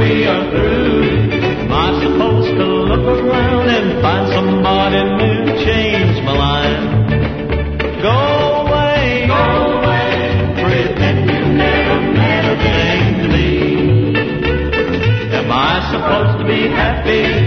we are through. Am I supposed to look around and find somebody new? Change my line. Go away, pretend you never met a thing to me. Am I supposed to be happy?